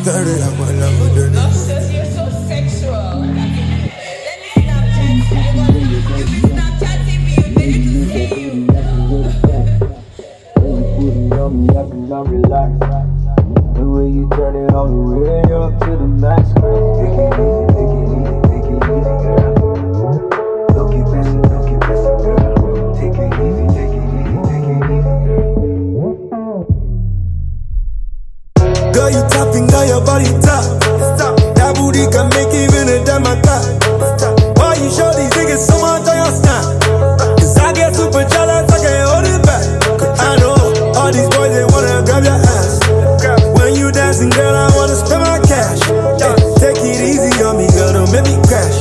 Dirty like my love, dirty. Lobsters, you're so sexual. Let me Snapchat you. You've been Snapchatting me. You ready to see you. On me, I cannot relax. The way you turn it all the way up to the max, girl. Take it easy, take it easy, take it easy, girl. Don't keep pressing, girl. Take it easy, take it easy, take it easy, girl. Girl, you topping, girl, your body top. That booty can make even a damn my top. Why you show these niggas so much on your snap? Cause I get super jealous, I can't hold it back. Cause I know all these boys, they wanna grab your ass. When you dancing, girl, I wanna spend my cash. Take it easy on me, girl, don't make me crash.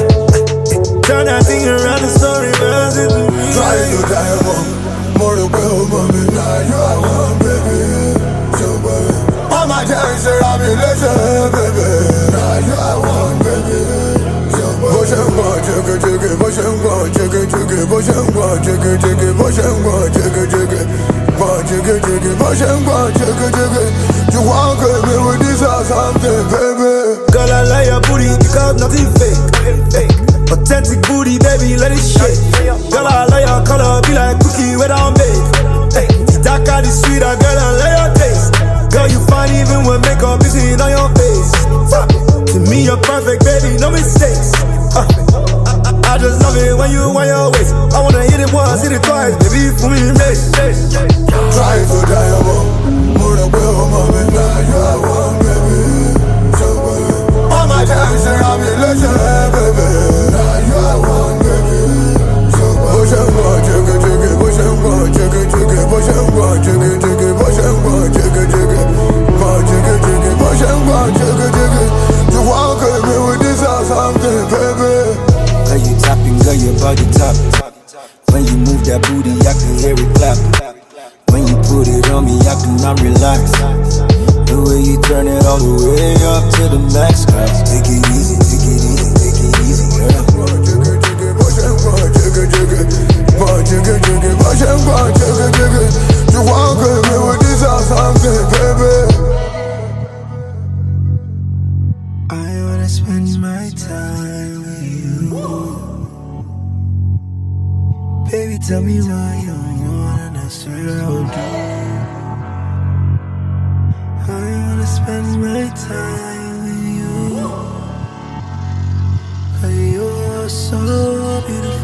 Turn that thing around and start reversing. Try to die one, more to go, mommy. Now you are one, baby. So, baby. All my time, sir, I'll be listen, baby. Now you are one, baby. So, baby. Motion one, jigga, jigga, motion one, jigga, jigga, motion one, jigga, jigga, motion one, jigga, jigga. Jigga, jigga, motion one, jigga, jigga. You want to me with this or something, baby. Girl, I like your booty because nothing fake. Authentic booty, baby, let it shake. Girl, I like your color, be like cookie without bake. It's darker, it's sweeter, girl, I like your taste. Girl, you fine even when makeup is in on your face. To me, you're perfect, baby, no mistakes. I just love it when you want your waist. I wanna hit it once, hit it twice, baby, for me, mate. Try to die about more than well, mommy. Now you are one, baby. So, baby. All my time, sir, I'll be listening, baby. Now you are one, baby. So, baby. Motion one, jigga, jigga, motion one, jigga, jigga, motion one, jigga, jigga, motion one, jigga, jigga, jigga, jigga, motion one, jigga, jigga. You want to me with this or something, baby. Girl, you tapping, girl, your body tapping. When you move that booty, I can hear it clapping. When you put it on me, I cannot relax. The way you turn it all the way up to the max, girl. Take it easy, take it easy, take it easy, girl. Jigga, jigga, motion one, jigga, jigga, jigga, jigga, motion one, jigga, jigga. You want to me with this or something, baby. I wanna spend my time with you. Baby, tell me why you want, and I swear I'll do. I wanna spend my time with you. You're so beautiful.